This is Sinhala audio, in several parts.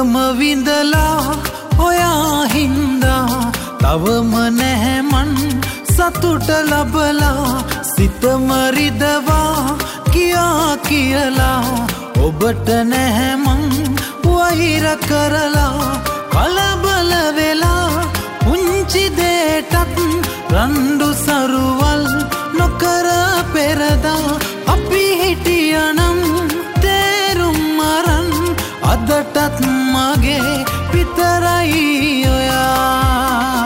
දුකම විඳලා ඔයා හින්දා තවම නැහැ මන් සතුට ලබලා සිතම රිදවා කියා කියලා ඔබට නැහැ මං වෛර කරලා කලබල වෙලා පුංචි දෙයටත් රණ්ඩු සරුවල් නොකර පෙරදා අපි හිටියනම් තේරුම් අරන් අදටත් මගේ විතරයි ඔයා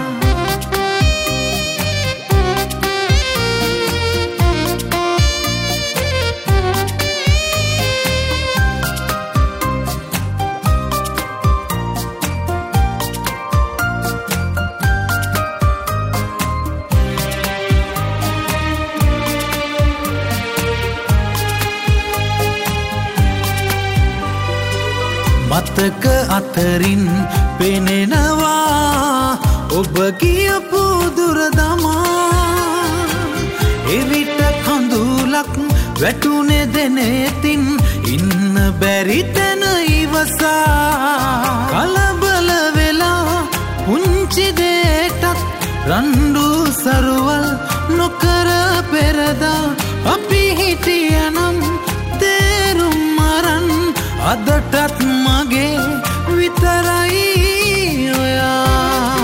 මතක අතරින් පෙනෙනවා ඔබ කියපු දුරදමා එවිට කඳුලක් වැටුනේ දෙනෙතින් ඉන්න බැරි තැන ඉවසා කලබල වෙලා පුංචි දෙයටත් රණ්ඩු සරුවල් නොකර පෙරදා අපි හිටියනම් තේරුම් අරන් අදටත් මගේ විතරයි ඔයා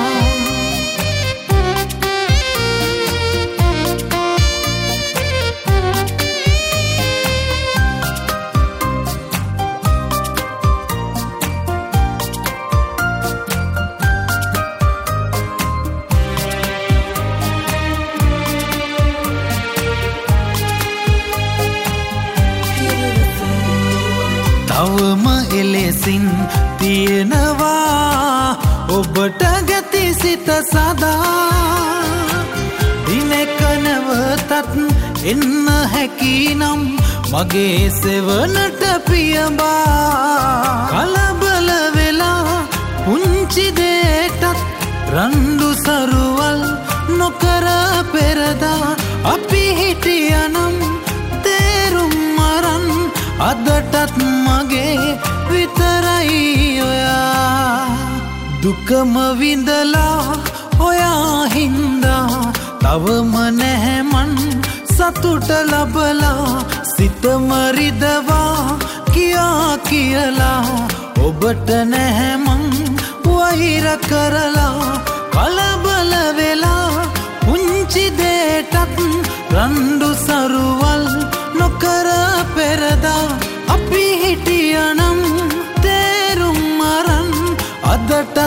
තවම එලෙසින් තියෙනවා ඔබට ගැති සිත සදා දිනක නැවතත් එන්න හැකිනම් මගේ සෙවනට පියඹා කලබල වෙලා පුංචි දෙයටත් රණ්ඩු සරුවල් නොකර පෙරදා අපි හිටියනම් තේරුම් අරන් අදටත් මගේ විතරයි ඔයා දුකම විඳලා ඔයා හින්දා තවම නැහැ මන් සතුට ලබලා සිතම රිදවා කියා කියලා ඔබට නැහැ මං වෛර කරලා කලබල වෙලා පුංචි දෙයටත් රණ්ඩු සරුවල් නොකර පෙරදා අපි හිටියනම් තේරුම් අරන් අදට